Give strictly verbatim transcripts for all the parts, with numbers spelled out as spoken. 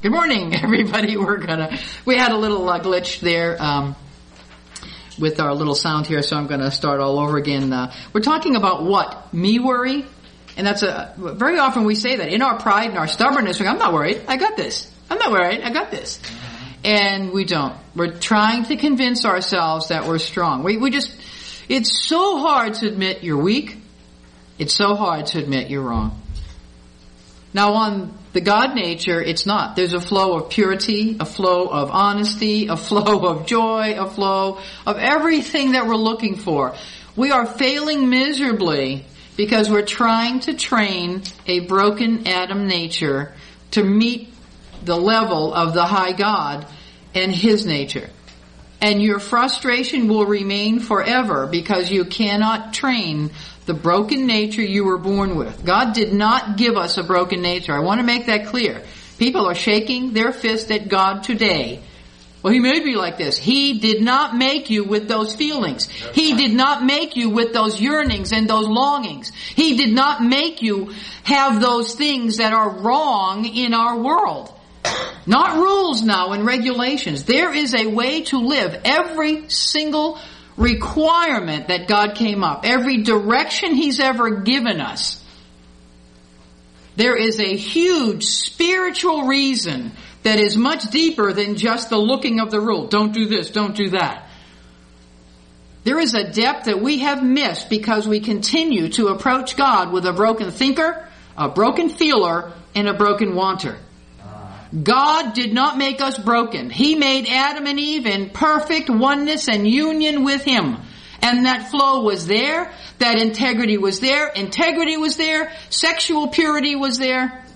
Good morning, everybody. We're gonna, we had a little uh, glitch there, um, with our little sound here, so I'm gonna start all over again. Uh, we're talking about what? Me worry? And that's a, very often we say that in our pride and our stubbornness, we're, I'm not worried, I got this. I'm not worried, I got this. And we don't. We're trying to convince ourselves that we're strong. We, we just, it's so hard to admit you're weak. It's so hard to admit you're wrong. Now on the God nature, it's not. There's a flow of purity, a flow of honesty, a flow of joy, a flow of everything that we're looking for. We are failing miserably because we're trying to train a broken Adam nature to meet the level of the high God and His nature. And your frustration will remain forever because you cannot train the broken nature you were born with. God did not give us a broken nature. I want to make that clear. People are shaking their fist at God today. Well, He made me like this. He did not make you with those feelings. He did not make you with those yearnings and those longings. He did not make you have those things that are wrong in our world. Not rules now and regulations. There is a way to live. Every single requirement that God came up, every direction He's ever given us, there is a huge spiritual reason that is much deeper than just the looking of the rule. Don't do this, don't do that. There is a depth that we have missed because we continue to approach God with a broken thinker, a broken feeler, and a broken wanter. God did not make us broken. He made Adam and Eve in perfect oneness and union with Him. And that flow was there. That integrity was there. Integrity was there. Sexual purity was there.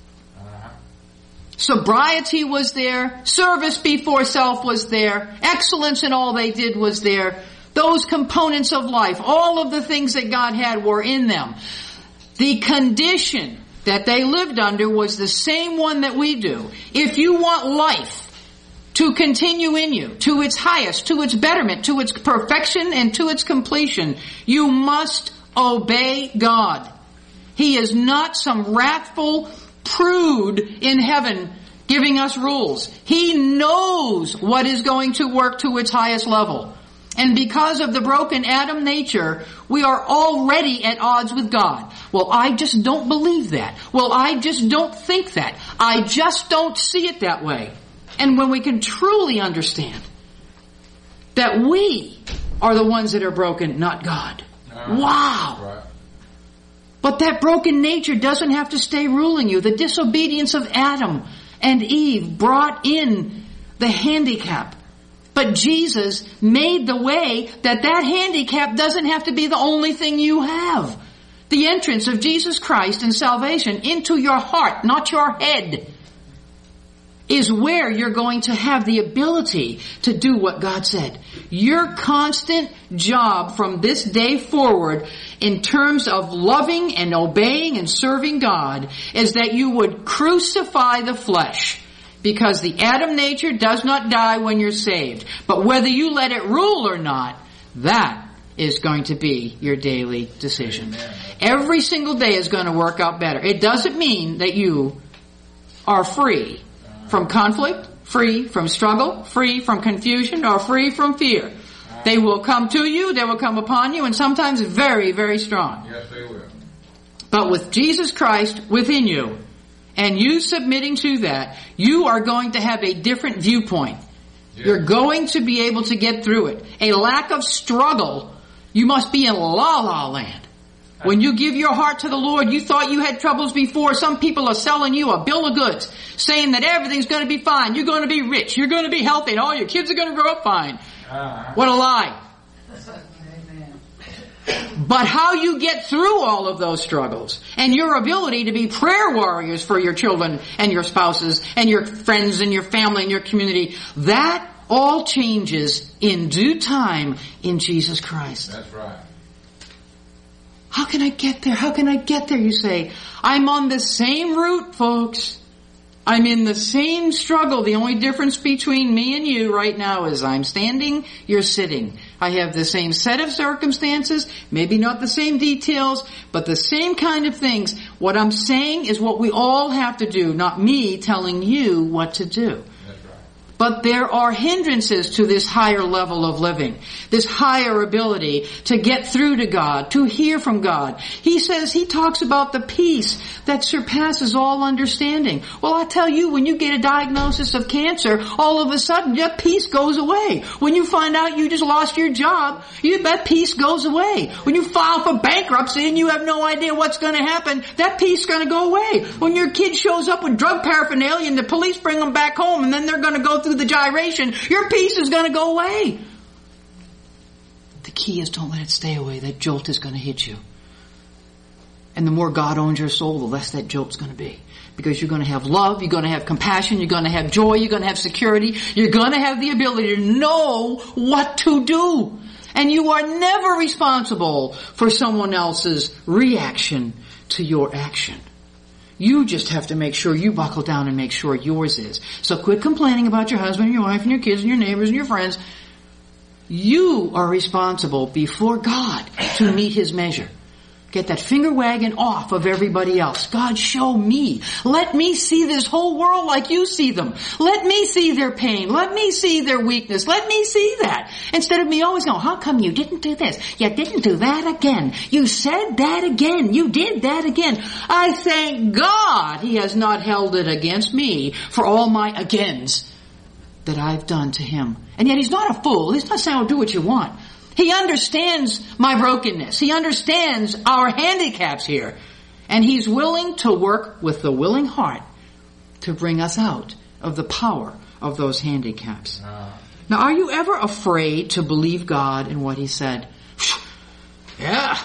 Sobriety was there. Service before self was there. Excellence in all they did was there. Those components of life, all of the things that God had were in them. The condition that they lived under was the same one that we do. If you want life to continue in you, to its highest, to its betterment, to its perfection, and to its completion, you must obey God. He is not some wrathful prude in heaven giving us rules. He knows what is going to work to its highest level. And because of the broken Adam nature, we are already at odds with God. Well, I just don't believe that. Well, I just don't think that. I just don't see it that way. And when we can truly understand that we are the ones that are broken, not God. Uh, wow. Right. But that broken nature doesn't have to stay ruling you. The disobedience of Adam and Eve brought in the handicap. But Jesus made the way that that handicap doesn't have to be the only thing you have. The entrance of Jesus Christ and salvation into your heart, not your head, is where you're going to have the ability to do what God said. Your constant job from this day forward in terms of loving and obeying and serving God is that you would crucify the flesh. Because the Adam nature does not die when you're saved. But whether you let it rule or not, that is going to be your daily decision. Amen. Every single day is going to work out better. It doesn't mean that you are free from conflict, free from struggle, free from confusion, or free from fear. They will come to you, they will come upon you, and sometimes very, very strong. Yes, they will. But with Jesus Christ within you, and you submitting to that, you are going to have a different viewpoint. Yes. You're going to be able to get through it. A lack of struggle, you must be in la-la land. When you give your heart to the Lord, you thought you had troubles before. Some people are selling you a bill of goods, saying that everything's going to be fine. You're going to be rich. You're going to be healthy, and all your kids are going to grow up fine. Uh-huh. What a lie. But how you get through all of those struggles and your ability to be prayer warriors for your children and your spouses and your friends and your family and your community, that all changes in due time in Jesus Christ. That's right. How can I get there? How can I get there? You say, I'm on the same route, folks. I'm in the same struggle. The only difference between me and you right now is I'm standing, you're sitting. I have the same set of circumstances, maybe not the same details, but the same kind of things. What I'm saying is what we all have to do, not me telling you what to do. But there are hindrances to this higher level of living, this higher ability to get through to God, to hear from God. He says, he talks about the peace that surpasses all understanding. Well, I tell you, when you get a diagnosis of cancer, all of a sudden that peace goes away. When you find out you just lost your job, you, that peace goes away. When you file for bankruptcy and you have no idea what's going to happen, that peace is going to go away. When your kid shows up with drug paraphernalia and the police bring them back home and then they're going to go through the gyration, your peace is going to go away. The key is don't let it stay away. That jolt is going to hit you. And the more God owns your soul, the less that jolt's going to be. Because you're going to have love, you're going to have compassion, you're going to have joy, you're going to have security, you're going to have the ability to know what to do. And you are never responsible for someone else's reaction to your action. You just have to make sure you buckle down and make sure yours is. So quit complaining about your husband and your wife and your kids and your neighbors and your friends. You are responsible before God to meet His measure. Get that finger wagging off of everybody else. God, show me. Let me see this whole world like you see them. Let me see their pain. Let me see their weakness. Let me see that. Instead of me always going, how come you didn't do this? You didn't do that again. You said that again. You did that again. I thank God He has not held it against me for all my agains that I've done to Him. And yet He's not a fool. He's not saying, oh, do what you want. He understands my brokenness. He understands our handicaps here. And He's willing to work with the willing heart to bring us out of the power of those handicaps. Uh. Now, are you ever afraid to believe God in what He said? Yeah.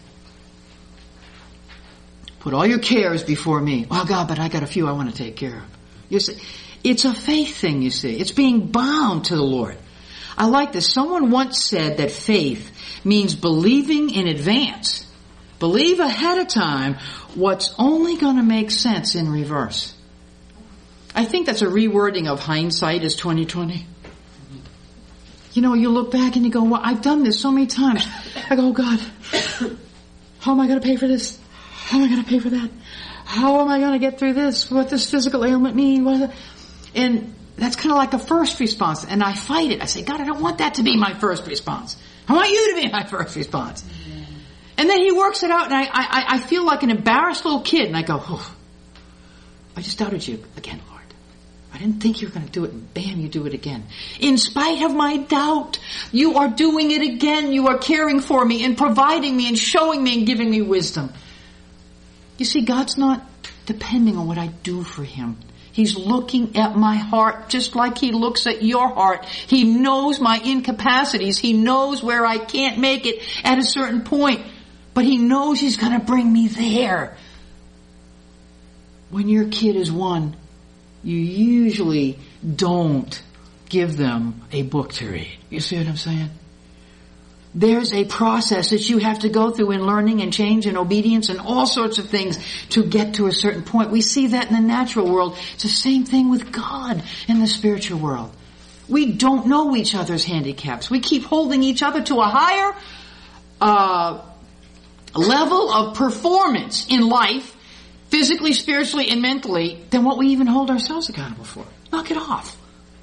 Put all your cares before me. Oh, God, but I got a few I want to take care of. You see, it's a faith thing, you see. It's being bound to the Lord. I like this. Someone once said that faith means believing in advance. Believe ahead of time what's only going to make sense in reverse. I think that's a rewording of hindsight is twenty twenty. You know, you look back and you go, well, I've done this so many times. I go, oh God, how am I going to pay for this? How am I going to pay for that? How am I going to get through this? What does physical ailment mean? What is it? And that's kind of like a first response. And I fight it. I say, God, I don't want that to be my first response. I want you to be my first response. Mm-hmm. And then He works it out, and I, I, I feel like an embarrassed little kid. And I go, oh, I just doubted you again, Lord. I didn't think you were going to do it. And bam, you do it again. In spite of my doubt, you are doing it again. You are caring for me and providing me and showing me and giving me wisdom. You see, God's not depending on what I do for Him. He's looking at my heart just like He looks at your heart. He knows my incapacities. He knows where I can't make it at a certain point. But He knows He's going to bring me there. When your kid is one, you usually don't give them a book to read. You see what I'm saying? There's a process that you have to go through in learning and change and obedience and all sorts of things to get to a certain point. We see that in the natural world. It's the same thing with God in the spiritual world. We don't know each other's handicaps. We keep holding each other to a higher uh, level of performance in life, physically, spiritually, and mentally, than what we even hold ourselves accountable for. Knock it off.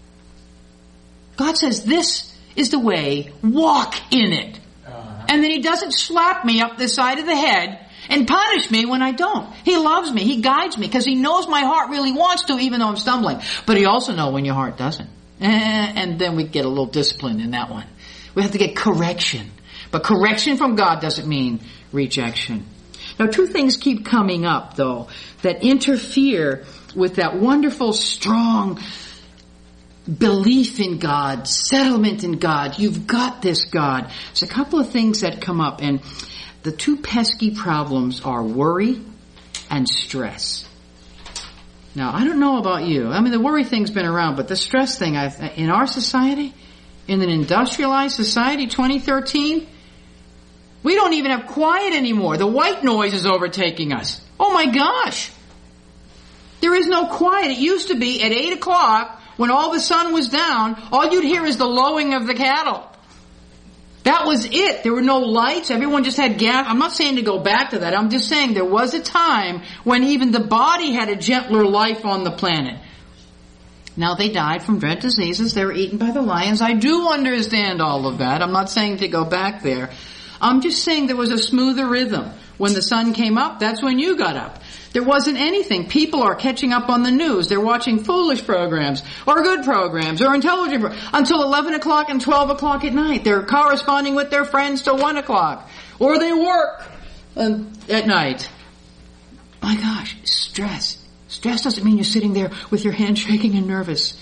God says this is the way, walk in it. Uh-huh. And then He doesn't slap me up the side of the head and punish me when I don't. He loves me. He guides me because He knows my heart really wants to, even though I'm stumbling. But He also knows when your heart doesn't. And then we get a little discipline in that one. We have to get correction. But correction from God doesn't mean rejection. Now, two things keep coming up, though, that interfere with that wonderful, strong belief in God, settlement in God. You've got this, God. There's a couple of things that come up, and the two pesky problems are worry and stress. Now, I don't know about you. I mean, the worry thing's been around, but the stress thing, I've, in our society, in an industrialized society, twenty thirteen, we don't even have quiet anymore. The white noise is overtaking us. Oh my gosh. There is no quiet. It used to be at eight o'clock, when all the sun was down, all you'd hear is the lowing of the cattle. That was it. There were no lights. Everyone just had gas. I'm not saying to go back to that. I'm just saying there was a time when even the body had a gentler life on the planet. Now they died from dread diseases. They were eaten by the lions. I do understand all of that. I'm not saying to go back there. I'm just saying there was a smoother rhythm. When the sun came up, that's when you got up. There wasn't anything. People are catching up on the news. They're watching foolish programs or good programs or intelligent programs until eleven o'clock and twelve o'clock at night. They're corresponding with their friends till one o'clock. Or they work at night. My gosh, stress. Stress doesn't mean you're sitting there with your hands shaking and nervous.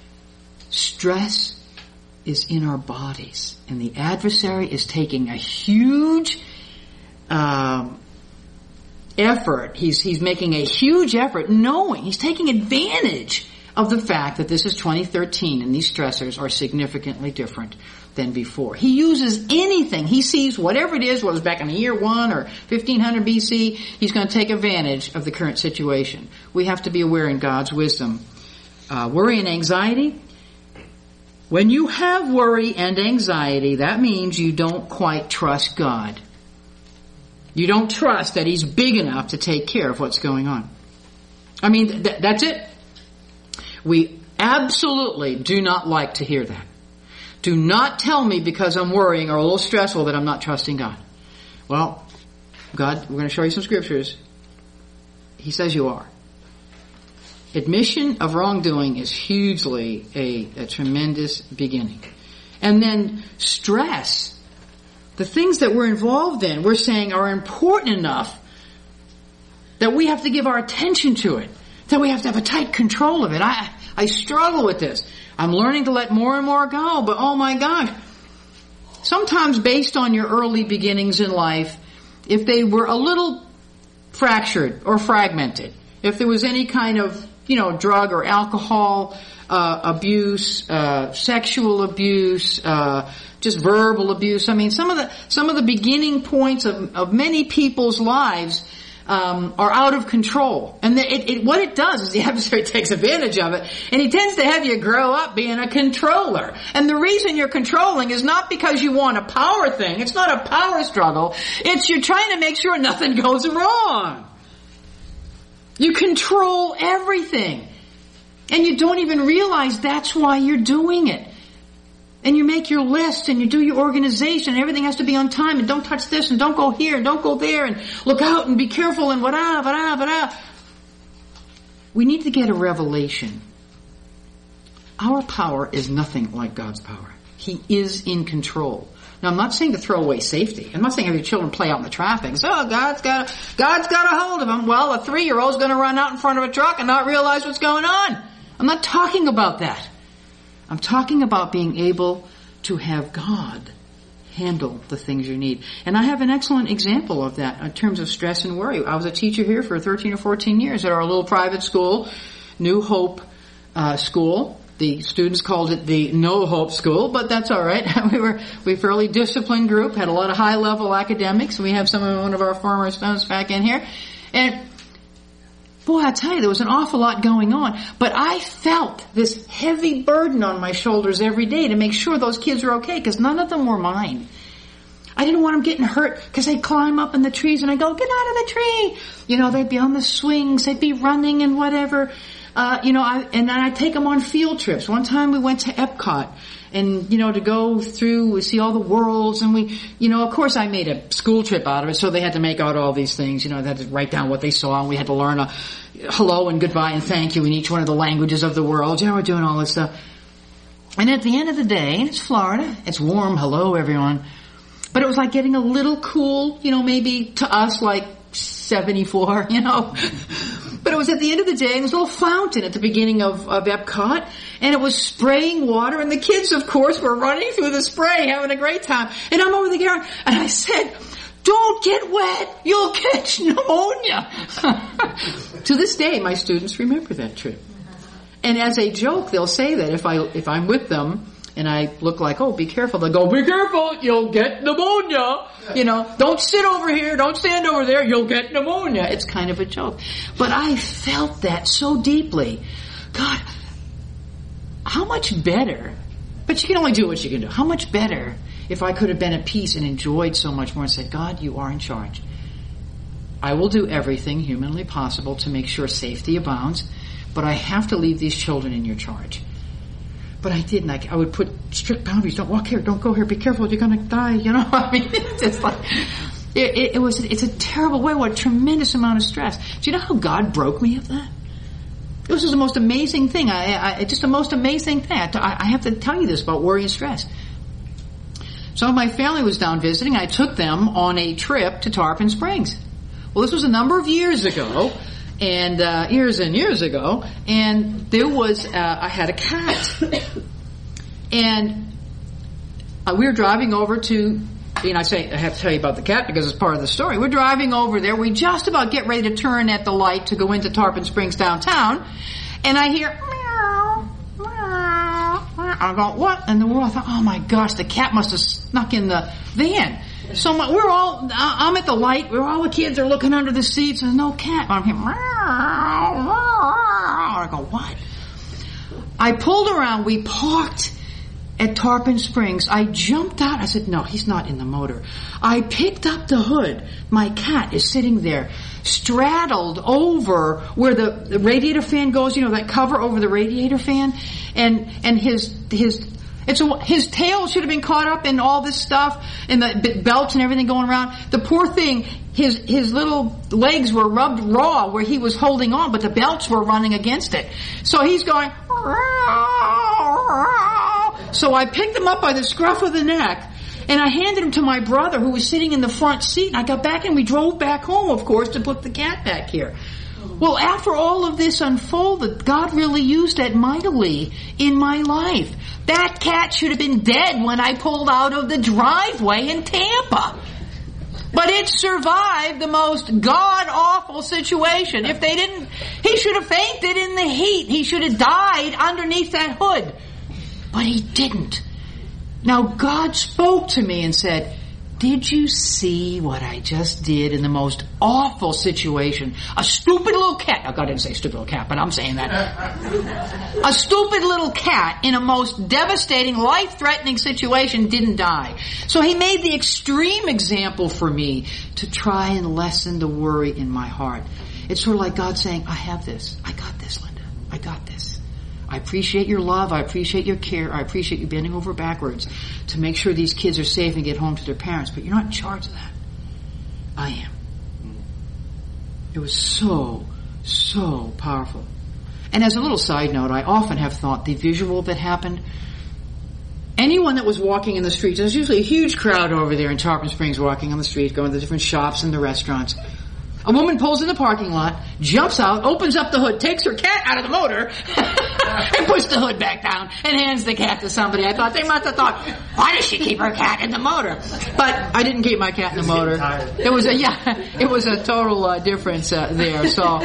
Stress is in our bodies. And the adversary is taking a huge um, effort. He's, he's making a huge effort knowing, he's taking advantage of the fact that this is twenty thirteen and these stressors are significantly different than before. He uses anything. He sees whatever it is, whether it's back in the year one or fifteen hundred B C, he's going to take advantage of the current situation. We have to be aware in God's wisdom. Uh, worry and anxiety. When you have worry and anxiety, that means you don't quite trust God. You don't trust that He's big enough to take care of what's going on. I mean, th- that's it. We absolutely do not like to hear that. Do not tell me because I'm worrying or a little stressful that I'm not trusting God. Well, God, we're going to show you some scriptures. He says you are. Admission of wrongdoing is hugely a, a tremendous beginning. And then stress. The things that we're involved in, we're saying are important enough that we have to give our attention to it. That we have to have a tight control of it. I, I struggle with this. I'm learning to let more and more go, but oh my gosh. Sometimes based on your early beginnings in life, if they were a little fractured or fragmented, if there was any kind of, you know, drug or alcohol uh, abuse, uh, sexual abuse, uh, just verbal abuse. I mean, some of the some of the beginning points of, of many people's lives um, are out of control, and the, it, it, what it does is the adversary takes advantage of it, and he tends to have you grow up being a controller. And the reason you're controlling is not because you want a power thing. It's not a power struggle. It's you're trying to make sure nothing goes wrong. You control everything. And you don't even realize that's why you're doing it. And you make your list and you do your organization and everything has to be on time and don't touch this and don't go here and don't go there and look out and be careful and wada, wada, wada. We need to get a revelation. Our power is nothing like God's power. He is in control. Now, I'm not saying to throw away safety. I'm not saying have your children play out in the traffic. So, oh, God's got a, God's got a hold of them. Well, a three-year-old's going to run out in front of a truck and not realize what's going on. I'm not talking about that. I'm talking about being able to have God handle the things you need. And I have an excellent example of that in terms of stress and worry. I was a teacher here for thirteen or fourteen years at our little private school, New Hope uh, School. The students called it the No Hope School, but that's all right. we were we were a fairly disciplined group, had a lot of high-level academics. We have some of one of our former students back in here. And boy, I tell you, there was an awful lot going on. But I felt this heavy burden on my shoulders every day to make sure those kids were okay, because none of them were mine. I didn't want them getting hurt because they'd climb up in the trees and I'd go, get out of the tree. You know, they'd be on the swings, they'd be running and whatever. Uh, you know, I, and then I'd take them on field trips. One time we went to Epcot and, you know, to go through, we see all the worlds and we, you know, of course I made a school trip out of it, so they had to make out all these things, you know, they had to write down what they saw and we had to learn a hello and goodbye and thank you in each one of the languages of the world. You know, we're doing all this stuff. And at the end of the day, it's Florida, it's warm, hello everyone, but it was like getting a little cool, you know, maybe to us like seventy-four, you know. But it was at the end of the day, and there was a little fountain at the beginning of, of Epcot, and it was spraying water, and the kids, of course, were running through the spray, having a great time. And I'm over the counter, and I said, don't get wet, you'll catch pneumonia. To this day, my students remember that trip. And as a joke, they'll say that if I if I'm with them, and I look like, oh, be careful. They go, be careful, you'll get pneumonia. You know, don't sit over here, don't stand over there, you'll get pneumonia. It's kind of a joke. But I felt that so deeply. God, how much better, but you can only do what you can do. How much better if I could have been at peace and enjoyed so much more and said, God, you are in charge. I will do everything humanly possible to make sure safety abounds, but I have to leave these children in your charge. But I didn't. I, I would put strict boundaries. Don't walk here. Don't go here. Be careful. You're going to die. You know, I mean, it's just like, it, it, it was, it's a terrible way. What a tremendous amount of stress. Do you know how God broke me of that? This was the most amazing thing. I, I just the most amazing thing. I, I have to tell you this about worry and stress. Some of my family was down visiting. I took them on a trip to Tarpon Springs. Well, this was a number of years ago, and uh, years and years ago, and there was, uh, I had a cat. And uh, we were driving over to, you know, I say, I have to tell you about the cat because it's part of the story. We're driving over there. We just about get ready to turn at the light to go into Tarpon Springs downtown, and I hear, meow, meow, meow. I go, what in the world? I thought, oh my gosh, the cat must have snuck in the van. So my, we're all, I'm at the light, where all the kids are looking under the seats, and there's no cat. I'm here, I go, what? I pulled around, we parked at Tarpon Springs. I jumped out, I said, no, he's not in the motor. I picked up the hood. My cat is sitting there, straddled over where the, the radiator fan goes, you know, that cover over the radiator fan, and, and his, his, It's a, his tail should have been caught up in all this stuff, and the belts and everything going around. The poor thing, his his little legs were rubbed raw where he was holding on, but the belts were running against it. So he's going, so I picked him up by the scruff of the neck, and I handed him to my brother who was sitting in the front seat, and I got back and we drove back home, of course, to put the cat back here. Well, after all of this unfolded, God really used that mightily in my life. That cat should have been dead when I pulled out of the driveway in Tampa. But it survived the most god-awful situation. If they didn't, he should have fainted in the heat. He should have died underneath that hood. But he didn't. Now, God spoke to me and said, did you see what I just did in the most awful situation? A stupid little cat. Now, God didn't say stupid little cat, but I'm saying that. A stupid little cat in a most devastating, life-threatening situation didn't die. So he made the extreme example for me to try and lessen the worry in my heart. It's sort of like God saying, I have this. I got this, Linda. I got this. I appreciate your love. I appreciate your care. I appreciate you bending over backwards to make sure these kids are safe and get home to their parents. But you're not in charge of that. I am. It was so, so powerful. And as a little side note, I often have thought the visual that happened, anyone that was walking in the streets, there's usually a huge crowd over there in Tarpon Springs walking on the street, going to the different shops and the restaurants. A woman pulls in the parking lot, jumps out, opens up the hood, takes her cat out of the motor, and puts the hood back down, and hands the cat to somebody. I thought they must have thought, why does she keep her cat in the motor? But I didn't keep my cat in the motor. It was a yeah, it was a total uh, difference uh, there. So,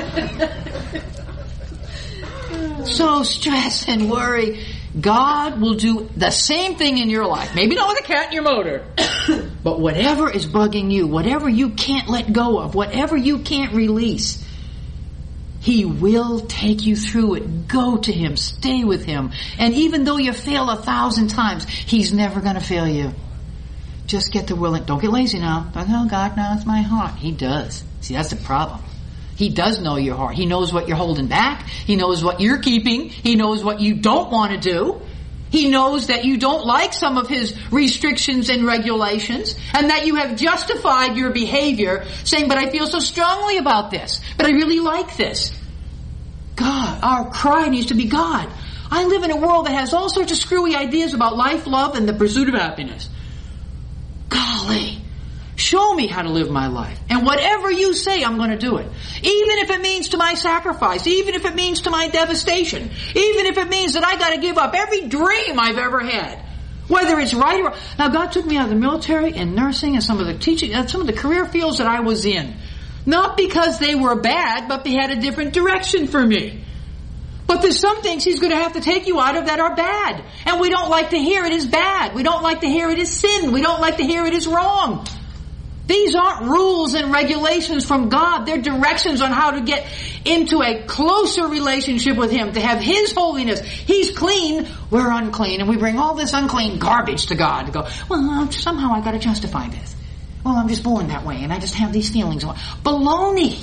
so stress and worry. God will do the same thing in your life. Maybe not with a cat in your motor. But whatever is bugging you, whatever you can't let go of, whatever you can't release, He will take you through it. Go to Him. Stay with Him. And even though you fail a thousand times, He's never going to fail you. Just get the willing. Don't get lazy now. Don't know, God knows my heart. He does. See, that's the problem. He does know your heart. He knows what you're holding back. He knows what you're keeping. He knows what you don't want to do. He knows that you don't like some of His restrictions and regulations, and that you have justified your behavior saying, but I feel so strongly about this, but I really like this. God, our cry needs to be, God, I live in a world that has all sorts of screwy ideas about life, love, and the pursuit of happiness. Golly. Show me how to live my life. And whatever you say, I'm going to do it. Even if it means to my sacrifice. Even if it means to my devastation. Even if it means that I got to give up every dream I've ever had. Whether it's right or wrong. Now, God took me out of the military and nursing and some of the teaching, and some of the career fields that I was in. Not because they were bad, but they had a different direction for me. But there's some things He's going to have to take you out of that are bad. And we don't like to hear it is bad. We don't like to hear it is sin. We don't like to hear it is wrong. These aren't rules and regulations from God. They're directions on how to get into a closer relationship with Him, to have His holiness. He's clean, we're unclean, and we bring all this unclean garbage to God to go, well, somehow I got to justify this. Well, I'm just born that way, and I just have these feelings. Baloney!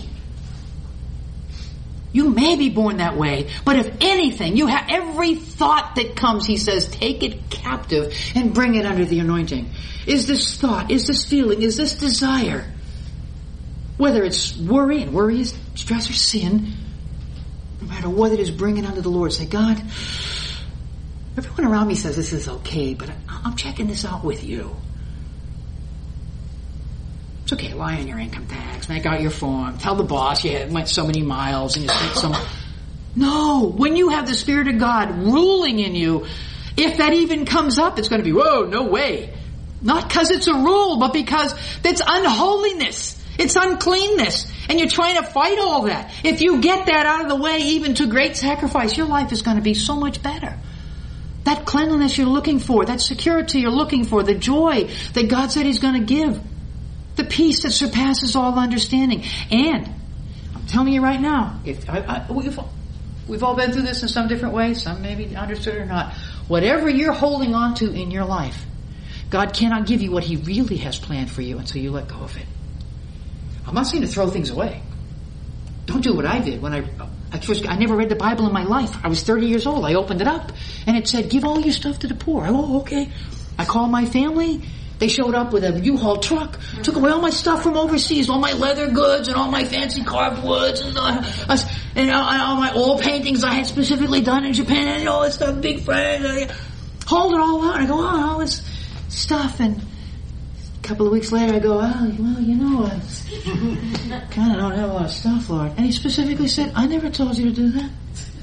You may be born that way, but if anything, you have every thought that comes, He says, take it captive and bring it under the anointing. Is this thought, is this feeling, is this desire, whether it's worry, and worry is stress or sin, no matter what it is, bring it under the Lord. Say, God, everyone around me says this is okay, but I'm checking this out with you. It's okay, lie on your income tax, make out your form, tell the boss you went so many miles and you spent some... No, when you have the Spirit of God ruling in you, if that even comes up, it's going to be, whoa, no way. Not because it's a rule, but because it's unholiness. It's uncleanness. And you're trying to fight all that. If you get that out of the way, even to great sacrifice, your life is going to be so much better. That cleanliness you're looking for, that security you're looking for, the joy that God said He's going to give, the peace that surpasses all understanding. And I'm telling you right now, if I, I, we've, we've all been through this in some different ways, some maybe understood it or not. Whatever you're holding on to in your life, God cannot give you what He really has planned for you until you let go of it. I'm not saying to throw things away. Don't do what I did when I, I first, I never read the Bible in my life. I was thirty years old. I opened it up and it said, give all your stuff to the poor. I go, oh, okay. I called my family. They showed up with a U-Haul truck, took away all my stuff from overseas, all my leather goods and all my fancy carved woods and, uh, and all my oil paintings I had specifically done in Japan and all this stuff, big friends. Hauled it all out. And I go, oh, all this stuff. And a couple of weeks later I go, oh, well, you know, I kind of don't have a lot of stuff, Lord. And He specifically said, I never told you to do that.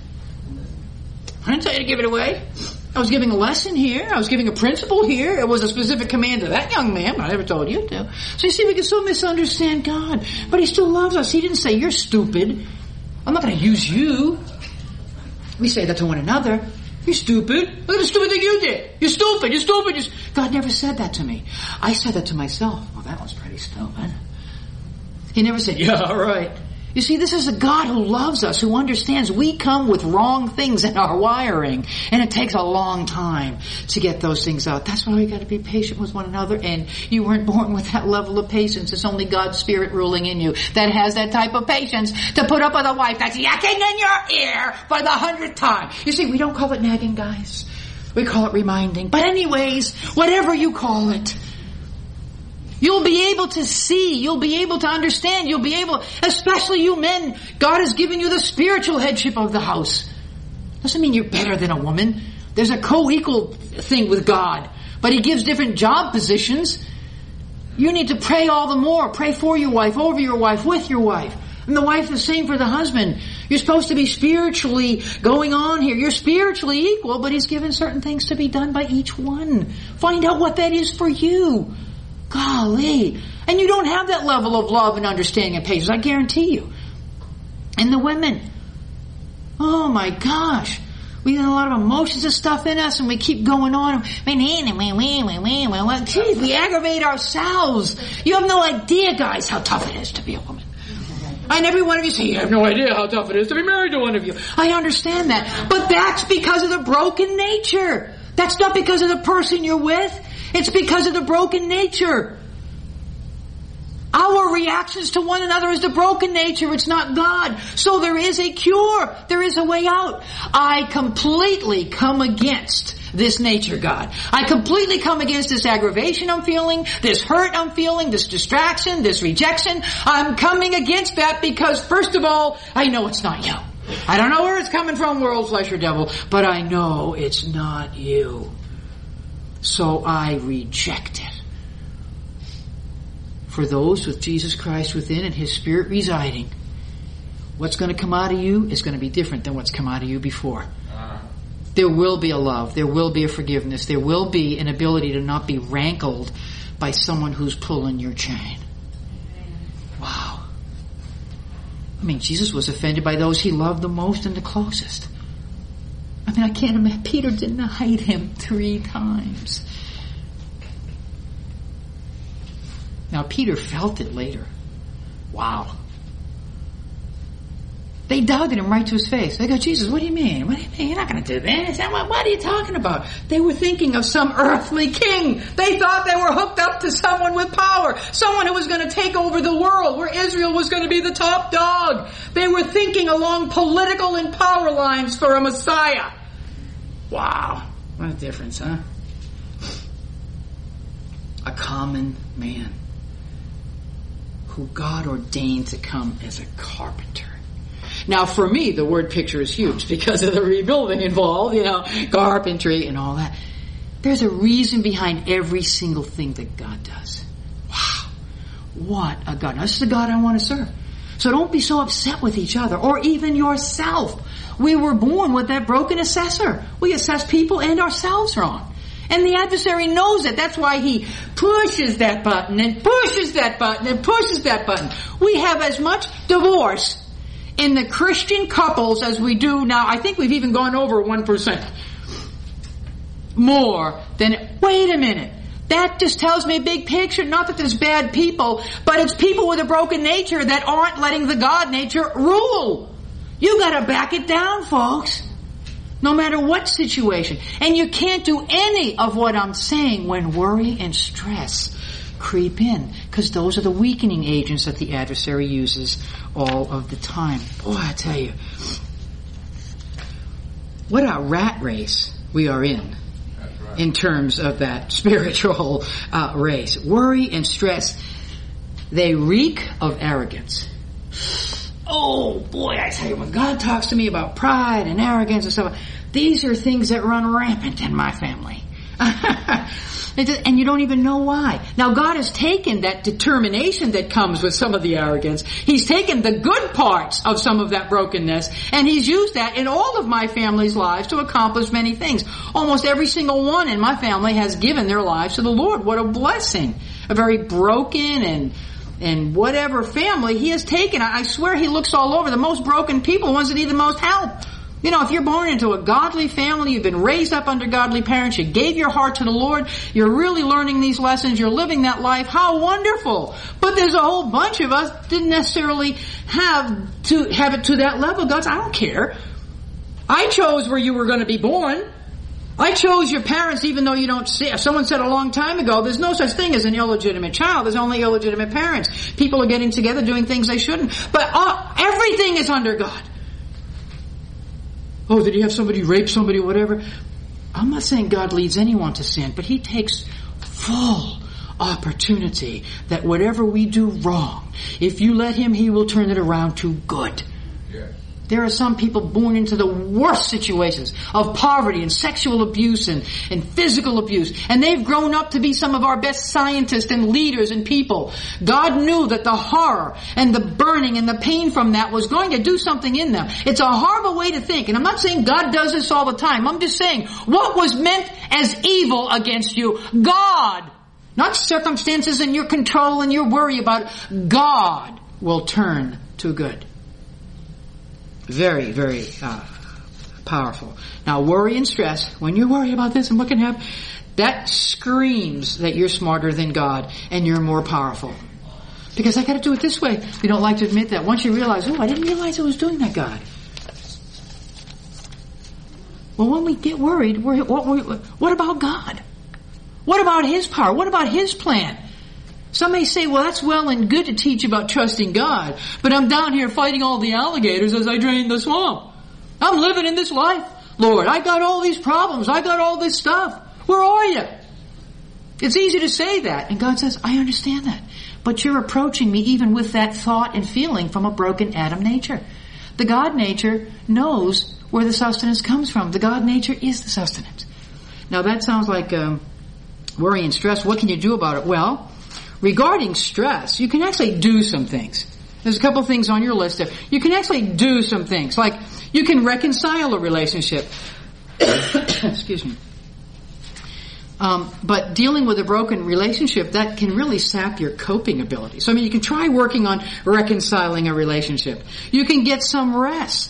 I didn't tell you to give it away. I was giving a lesson here. I was giving a principle here. It was a specific command to that young man, but I never told you to. So you see, we can so misunderstand God. But He still loves us. He didn't say, you're stupid. I'm not going to use you. We say that to one another. You're stupid. Look at the stupid thing you did. You're stupid. You're stupid. You're st-. God never said that to me. I said that to myself. Well, that was pretty stupid. He never said, yeah, all right. You see, this is a God who loves us, who understands we come with wrong things in our wiring, and it takes a long time to get those things out. That's why we got to be patient with one another, and you weren't born with that level of patience. It's only God's Spirit ruling in you that has that type of patience to put up with a wife that's yakking in your ear for the hundredth time. You see, we don't call it nagging, guys. We call it reminding. But anyways, whatever you call it, you'll be able to see, you'll be able to understand, you'll be able, especially you men, God has given you the spiritual headship of the house. Doesn't mean you're better than a woman. There's a co-equal thing with God, but He gives different job positions. You need to pray all the more. Pray for your wife, over your wife, with your wife. And the wife the same for the husband. You're supposed to be spiritually going on here. You're spiritually equal, but He's given certain things to be done by each one. Find out what that is for you. Golly. And you don't have that level of love and understanding and patience, I guarantee you. And the women, oh my gosh, we have a lot of emotions and stuff in us, and we keep going on. Geez, we aggravate ourselves. You have no idea, guys, how tough it is to be a woman. And every one of you say, you have no idea how tough it is to be married to one of you. I understand that. But that's because of the broken nature. That's not because of the person you're with. It's because of the broken nature. Our reactions to one another is the broken nature. It's not God. So there is a cure. There is a way out. I completely come against this nature, God. I completely come against this aggravation I'm feeling, this hurt I'm feeling, this distraction, this rejection. I'm coming against that because, first of all, I know it's not you. I don't know where it's coming from, world, flesh, or devil, but I know it's not you. So I reject it. For those with Jesus Christ within and His Spirit residing, what's going to come out of you is going to be different than what's come out of you before. There will be a love. There will be a forgiveness. There will be an ability to not be rankled by someone who's pulling your chain. Wow. I mean, Jesus was offended by those He loved the most and the closest. mean, I can't imagine. Peter denied him three times. Now, Peter felt it later. Wow. They doubted him right to his face. They go, Jesus, what do you mean? What do you mean? You're not going to do this. What, what are you talking about? They were thinking of some earthly king. They thought they were hooked up to someone with power. Someone who was going to take over the world, where Israel was going to be the top dog. They were thinking along political and power lines for a Messiah. Wow. What a difference, huh? A common man who God ordained to come as a carpenter. Now, for me, the word picture is huge because of the rebuilding involved, you know, carpentry and all that. There's a reason behind every single thing that God does. Wow. What a God. Now, this is the God I want to serve. So don't be so upset with each other or even yourself. We were born with that broken assessor. We assess people and ourselves wrong. And the adversary knows it. That's why he pushes that button and pushes that button and pushes that button. We have as much divorce in the Christian couples as we do now. I think we've even gone over one percent. More than, wait a minute. That just tells me a big picture. Not that there's bad people, but it's people with a broken nature that aren't letting the God nature rule. You gotta back it down, folks. No matter what situation. And you can't do any of what I'm saying when worry and stress creep in, because those are the weakening agents that the adversary uses all of the time. Boy, I tell you, what a rat race we are in, right, in terms of that spiritual uh, race. Worry and stress, they reek of arrogance. Oh boy, I tell you, when God talks to me about pride and arrogance and stuff, these are things that run rampant in my family. And you don't even know why. Now, God has taken that determination that comes with some of the arrogance. He's taken the good parts of some of that brokenness, and He's used that in all of my family's lives to accomplish many things. Almost every single one in my family has given their lives to the Lord. What a blessing. A very broken and and whatever family He has taken. I swear He looks all over. The most broken people, the ones that need the most help. You know, if you're born into a godly family, you've been raised up under godly parents, you gave your heart to the Lord, you're really learning these lessons, you're living that life, how wonderful. But there's a whole bunch of us that didn't necessarily have to have it to that level. God says, I don't care. I chose where you were going to be born. I chose your parents even though you don't see it. Someone said a long time ago, there's no such thing as an illegitimate child. There's only illegitimate parents. People are getting together doing things they shouldn't. But uh, everything is under God. Oh, did he have somebody rape somebody, whatever? I'm not saying God leads anyone to sin, but He takes full opportunity that whatever we do wrong, if you let Him, He will turn it around to good. Yeah. There are some people born into the worst situations of poverty and sexual abuse and, and physical abuse. And they've grown up to be some of our best scientists and leaders and people. God knew that the horror and the burning and the pain from that was going to do something in them. It's a horrible way to think. And I'm not saying God does this all the time. I'm just saying what was meant as evil against you, God, not circumstances and your control and your worry about it, God will turn to good. Very, very uh, powerful. Now, worry and stress, when you worry about this and what can happen, that screams that you're smarter than God and you're more powerful. Because I got to do it this way. You don't like to admit that. Once you realize, oh, I didn't realize I was doing that, God. Well, when we get worried, we're, what, we're, what about God? What about His power? What about His plan? Some may say, well, that's well and good to teach about trusting God, but I'm down here fighting all the alligators as I drain the swamp. I'm living in this life, Lord. I got all these problems. I got all this stuff. Where are you? It's easy to say that. And God says, I understand that. But you're approaching me even with that thought and feeling from a broken Adam nature. The God nature knows where the sustenance comes from. The God nature is the sustenance. Now that sounds like um, worry and stress. What can you do about it? Well, regarding stress, you can actually do some things. There's a couple things on your list there. You can actually do some things. Like, you can reconcile a relationship. Excuse me. Um, but dealing with a broken relationship, that can really sap your coping ability. So, I mean, you can try working on reconciling a relationship. You can get some rest.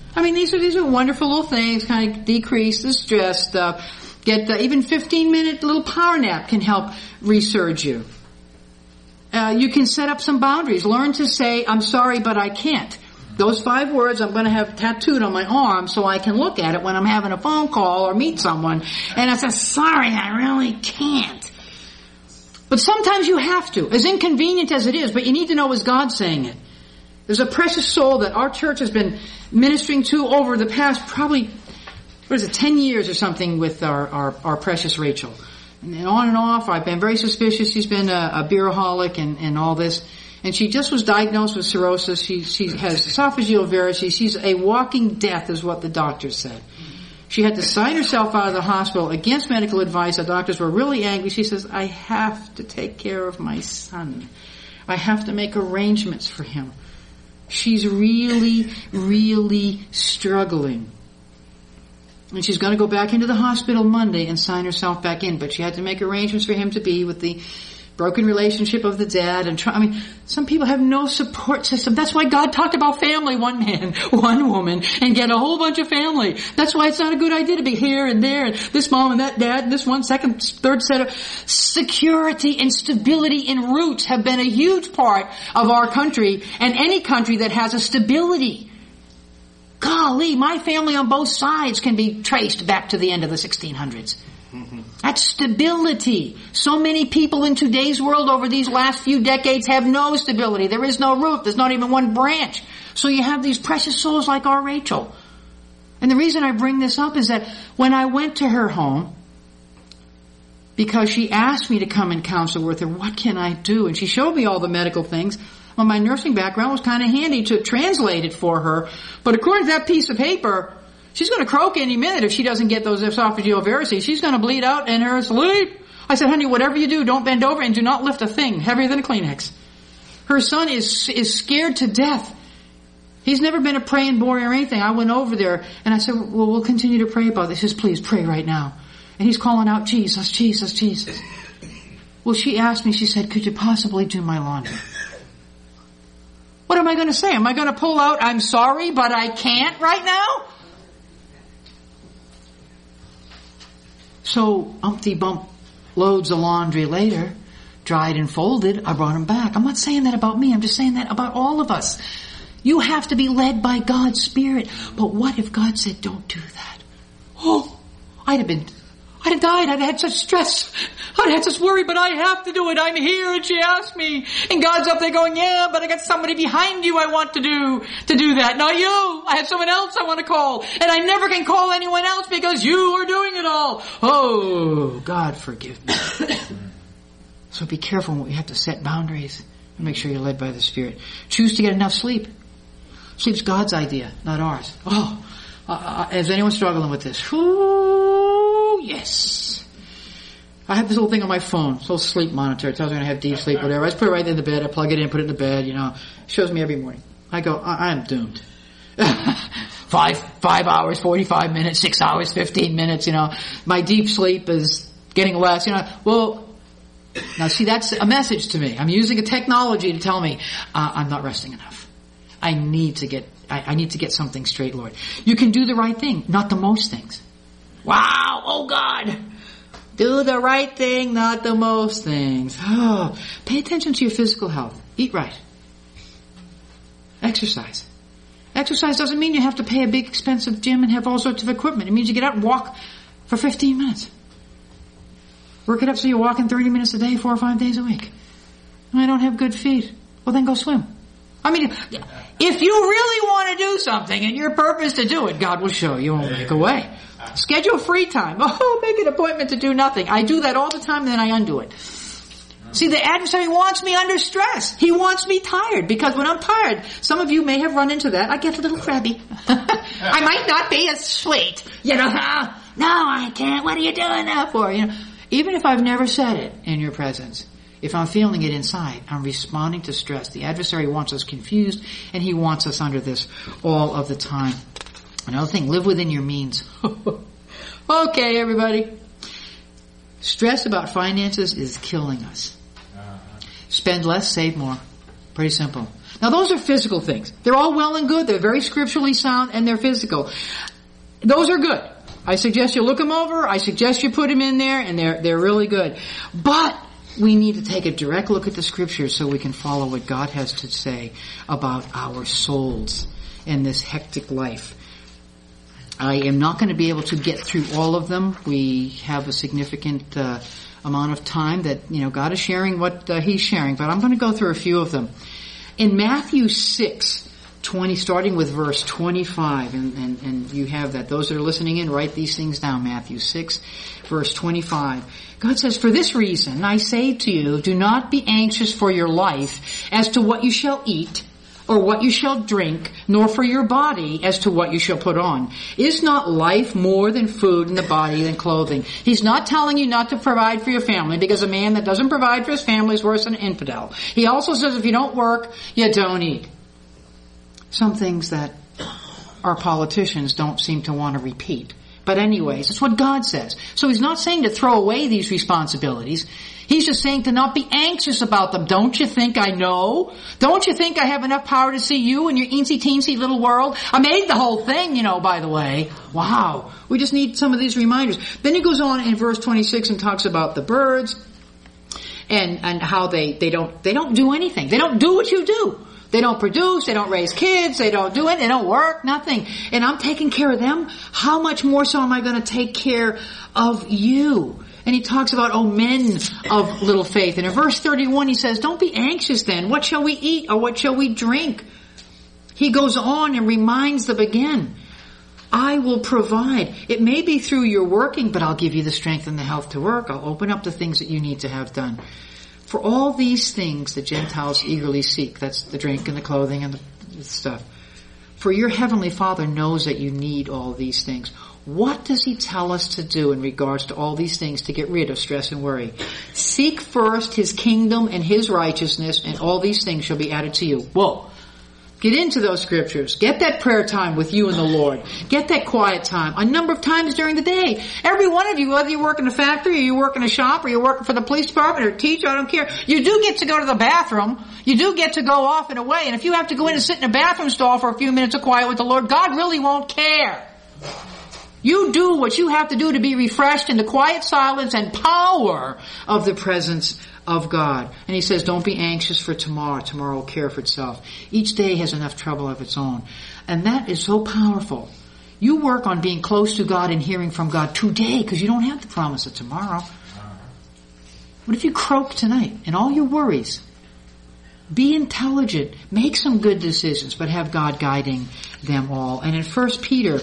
I mean, these are these are wonderful little things. Kind of decrease the stress stuff. Get the, even fifteen minute little power nap can help resurge you. Uh, you can set up some boundaries. Learn to say, "I'm sorry, but I can't." Those five words I'm going to have tattooed on my arm so I can look at it when I'm having a phone call or meet someone. And I say, "Sorry, I really can't." But sometimes you have to, as inconvenient as it is. But you need to know, is God saying it? There's a precious soul that our church has been ministering to over the past probably, what is it, ten years or something with our, our, our precious Rachel. And then on and off, I've been very suspicious. She's been a, a beeraholic and, and all this. And she just was diagnosed with cirrhosis. She, she has esophageal varices. She's a walking death is what the doctors said. She had to sign herself out of the hospital against medical advice. The doctors were really angry. She says, "I have to take care of my son. I have to make arrangements for him." She's really, really struggling. And she's going to go back into the hospital Monday and sign herself back in. But she had to make arrangements for him to be with the broken relationship of the dad. And try, I mean, some people have no support system. That's why God talked about family, one man, one woman, and get a whole bunch of family. That's why it's not a good idea to be here and there, and this mom and that dad, and this one second, third set of security and stability in roots have been a huge part of our country and any country that has a stability. Golly, my family on both sides can be traced back to the end of the sixteen hundreds. Mm-hmm. That's stability. So many people in today's world over these last few decades have no stability. There is no roof. There's not even one branch. So you have these precious souls like our Rachel. And the reason I bring this up is that when I went to her home, because she asked me to come and counsel with her, what can I do? And she showed me all the medical things. Well, my nursing background was kind of handy to translate it for her. But according to that piece of paper, she's going to croak any minute if she doesn't get those esophageal varices. She's going to bleed out in her sleep. I said, "Honey, whatever you do, don't bend over and do not lift a thing heavier than a Kleenex." Her son is is scared to death. He's never been a praying boy or anything. I went over there and I said, "Well, we'll continue to pray about this." He says, "Please pray right now." And he's calling out, "Jesus, Jesus, Jesus." Well, she asked me, she said, "Could you possibly do my laundry?" What am I going to say? Am I going to pull out, "I'm sorry, but I can't" right now? So, umpty bump loads of laundry later, dried and folded, I brought them back. I'm not saying that about me. I'm just saying that about all of us. You have to be led by God's Spirit. But what if God said, "Don't do that"? Oh, I'd have been, I'd have died. I'd have had such stress. I'd have had such worry, but I have to do it. I'm here and she asked me. And God's up there going, "Yeah, but I got somebody behind you I want to do, to do that. Not you. I have someone else I want to call. And I never can call anyone else because you are doing it all." Oh, God forgive me. So be careful when we have to set boundaries and make sure you're led by the Spirit. Choose to get enough sleep. Sleep's God's idea, not ours. Oh, uh, is anyone struggling with this? Ooh, yes. I have this little thing on my phone, this little sleep monitor. It tells me when I have deep sleep, whatever. I just put it right in the bed. I plug it in, put it in the bed, you know. It shows me every morning. I go, I, I am doomed. five, five hours, forty-five minutes, six hours, fifteen minutes, you know. My deep sleep is getting less, you know. Well, now see, that's a message to me. I'm using a technology to tell me, uh, I'm not resting enough. I need to get, I, I need to get something straight, Lord. You can do the right thing, not the most things. Wow, oh God. Do the right thing, not the most things. Oh, pay attention to your physical health. Eat right. Exercise. Exercise doesn't mean you have to pay a big expensive gym and have all sorts of equipment. It means you get out and walk for fifteen minutes. Work it up so you're walking thirty minutes a day, four or five days a week. I don't have good feet. Well, then go swim. I mean, if you really want to do something and your purpose to do it, God will show you and make a way. Schedule free time. Oh, make an appointment to do nothing. I do that all the time and then I undo it. See, the adversary wants me under stress. He wants me tired because when I'm tired, some of you may have run into that. I get a little crabby. I might not be as sweet. You know, no, I can't. What are you doing that for? You know, even if I've never said it in your presence, if I'm feeling it inside, I'm responding to stress. The adversary wants us confused and he wants us under this all of the time. Another thing, live within your means. Okay, everybody. Stress about finances is killing us. Spend less, save more. Pretty simple. Now those are physical things. They're all well and good. They're very scripturally sound and they're physical. Those are good. I suggest you look them over. I suggest you put them in there, and they're they're really good. But we need to take a direct look at the scriptures so we can follow what God has to say about our souls in this hectic life. I am not going to be able to get through all of them. We have a significant uh, amount of time that, you know, God is sharing what uh, He's sharing, but I'm going to go through a few of them. In Matthew six, twenty, starting with verse twenty-five, and, and, and you have that. Those that are listening in, write these things down. Matthew six, verse twenty-five. God says, "For this reason I say to you, do not be anxious for your life as to what you shall eat, or what you shall drink, nor for your body as to what you shall put on. Is not life more than food, and the body than clothing?" He's not telling you not to provide for your family, because a man that doesn't provide for his family is worse than an infidel. He also says if you don't work, you don't eat. Some things that our politicians don't seem to want to repeat. But anyways, it's what God says. So He's not saying to throw away these responsibilities. He's just saying to not be anxious about them. Don't you think I know? Don't you think I have enough power to see you in your eensy-teensy little world? I made the whole thing, you know, by the way. Wow. We just need some of these reminders. Then he goes on in verse twenty-six and talks about the birds and, and how they, they don't, they don't do anything. They don't do what you do. They don't produce, they don't raise kids, they don't do it, they don't work, nothing. And I'm taking care of them. How much more so am I going to take care of you? And he talks about, oh, men of little faith. And in verse thirty-one he says, don't be anxious then. What shall we eat or what shall we drink? He goes on and reminds them again, I will provide. It may be through your working, but I'll give you the strength and the health to work. I'll open up the things that you need to have done. For all these things the Gentiles eagerly seek. That's the drink and the clothing and the stuff. For your heavenly Father knows that you need all these things. What does He tell us to do in regards to all these things to get rid of stress and worry? Seek first His kingdom and His righteousness, and all these things shall be added to you. Whoa. Get into those scriptures. Get that prayer time with you and the Lord. Get that quiet time a number of times during the day. Every one of you, whether you work in a factory or you work in a shop or you're working for the police department or a teacher, I don't care. You do get to go to the bathroom. You do get to go off and away. And if you have to go in and sit in a bathroom stall for a few minutes of quiet with the Lord, God really won't care. You do what you have to do to be refreshed in the quiet silence and power of the presence of God. And he says, don't be anxious for tomorrow. Tomorrow will care for itself. Each day has enough trouble of its own. And that is so powerful. You work on being close to God and hearing from God today, because you don't have the promise of tomorrow. What if you croak tonight and all your worries? Be intelligent. Make some good decisions, but have God guiding them all. And in First Peter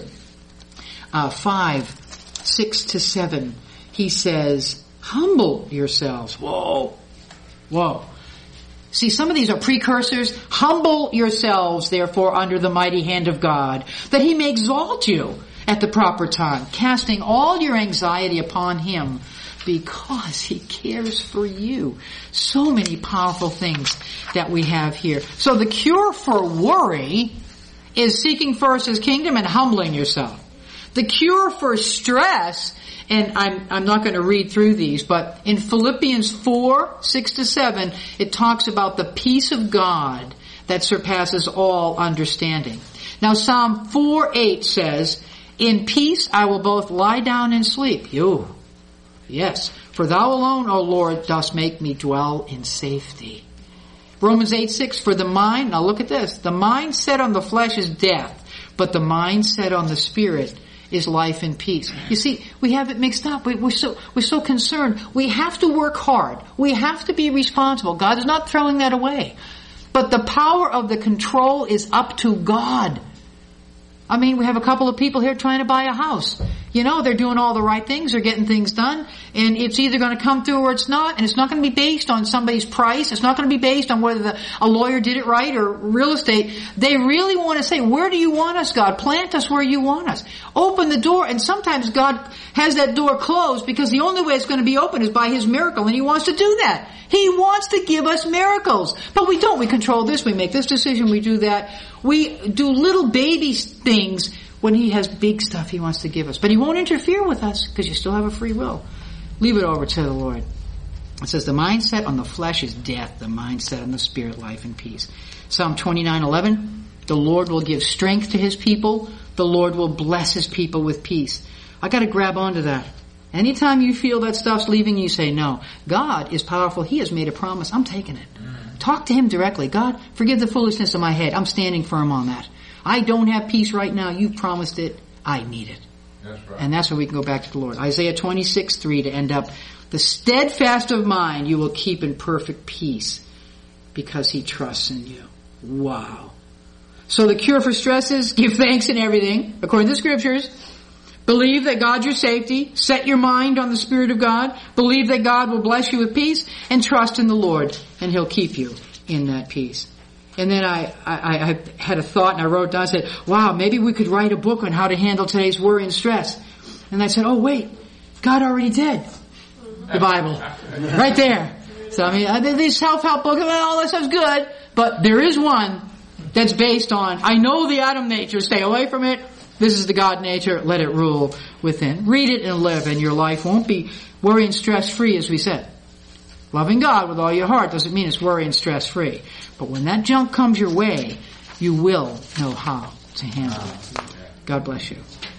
uh, five, six to seven, he says, humble yourselves. Whoa. Whoa. See, some of these are precursors. Humble yourselves, therefore, under the mighty hand of God, that He may exalt you at the proper time, casting all your anxiety upon Him, because He cares for you. So many powerful things that we have here. So the cure for worry is seeking first His kingdom and humbling yourself. The cure for stress, and I'm, I'm not going to read through these, but in Philippians four, six to seven, it talks about the peace of God that surpasses all understanding. Now Psalm four, eight says, in peace I will both lie down and sleep. You. Yes. For thou alone, O Lord, dost make me dwell in safety. Romans eight, six, for the mind, now look at this, the mind set on the flesh is death, but the mind set on the spirit is life and peace. You see, we have it mixed up. We, we're so, we're so concerned. We have to work hard. We have to be responsible. God is not throwing that away. But the power of the control is up to God. I mean, we have a couple of people here trying to buy a house. You know, they're doing all the right things, they're getting things done, and it's either going to come through or it's not, and it's not going to be based on somebody's price, it's not going to be based on whether the, a lawyer did it right or real estate. They really want to say, where do you want us, God? Plant us where you want us. Open the door, and sometimes God has that door closed because the only way it's going to be open is by His miracle, and He wants to do that. He wants to give us miracles. But we don't. We control this, we make this decision, we do that. We do little baby things when He has big stuff He wants to give us. But He won't interfere with us because you still have a free will. Leave it over to the Lord. It says the mindset on the flesh is death, the mindset on the spirit, life and peace. Psalm twenty-nine eleven, the Lord will give strength to his people. The Lord will bless his people with peace. I got to grab onto that. Anytime you feel that stuff's leaving you, say, no, God is powerful. He has made a promise. I'm taking it. Talk to him directly. God, forgive the foolishness of my head. I'm standing firm on that. I don't have peace right now. You promised it. I need it. That's right. And that's where we can go back to the Lord. Isaiah twenty-six three to end up. The steadfast of mind you will keep in perfect peace because he trusts in you. Wow. So the cure for stress is give thanks in everything, according to the scriptures. Believe that God's your safety. Set your mind on the Spirit of God. Believe that God will bless you with peace. And trust in the Lord. And he'll keep you in that peace. And then I, I, I had a thought and I wrote down, I said, wow, maybe we could write a book on how to handle today's worry and stress. And I said, oh wait, God already did. The Bible. Right there. So I mean, these self-help books, well, all that stuff's good. But there is one that's based on, I know the Adam nature, stay away from it. This is the God nature, let it rule within. Read it and live, and your life won't be worry and stress free, as we said. Loving God with all your heart doesn't mean it's worry and stress free. But when that junk comes your way, you will know how to handle it. God bless you.